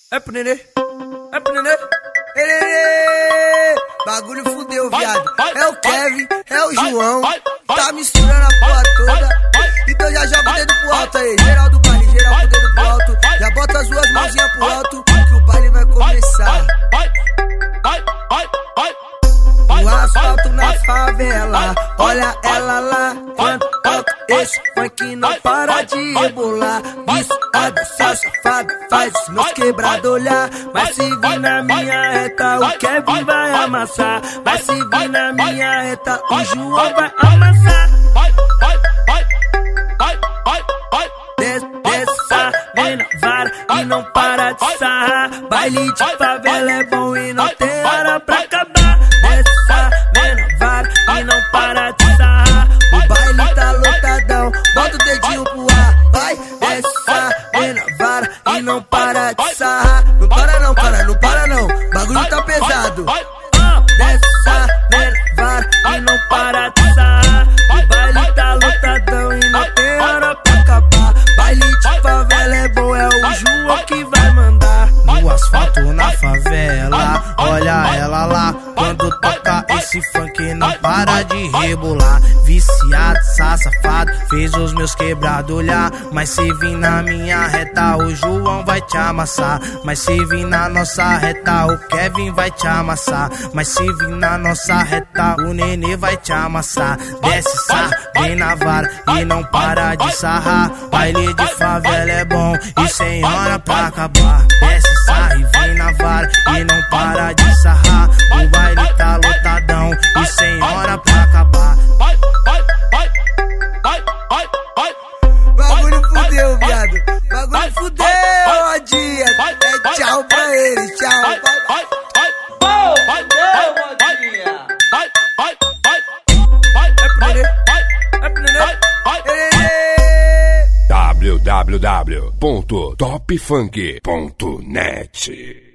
É pro nenê, é pro nenê. Bagulho fudeu, viado. É o Kevin, é o João. Tá misturando a porra toda. Então já joga o dedo pro alto aí. Geral do baile, geral com o dedo pro alto. Já bota as duas mãozinhas pro alto, que o baile vai começar. O asfalto na favela, olha ela lá. Quando toca esse funk não para de rebolar. Viciada, safada, faz os meus quebrados olhar. Mas se vir na minha reta, o Kevin vai amassar. Mas se vir na minha reta, o João vai amassar. Desça, vem na vara e não para de sarrar. Baile de favela é bom e não tem hora pra acabar. Desça, vem na vara e não para de sarrar. O baile tá lotadão, bota o dedinho pro ar. Vai, desça, vem na vara e não para de sarrar. Não para não, cara, não para não. Bagulho tá pesado. Desça, vem na vara e não para de sarrar. O baile tá lotadão e não tem hora pra acabar. Baile de favela é bom, é o João que vai mandar. No asfalto na favela, olha ela lá. Quando toca esse funk não para de rebolar. Viciado, safado, fez os meus quebrados olhar. Mas se vir na minha reta, o João vai te amassar. Mas se vir na nossa reta, o Kevin vai te amassar. Mas se vir na nossa reta, o nenê vai te amassar. Desce, vem na vara e não para de sarrar. Baile de favela é bom e sem hora pra acabar. Desce, e vem na vara e não para de sarrar. O baile tá lotadão e sem hora pra acabar. Bagulho fudeu, viado. Bagulho fudeu, Modinha. É tchau pra eles, tchau. Fudeu, Modinha. É pro nenê, é pro nenê. www.topfunk.net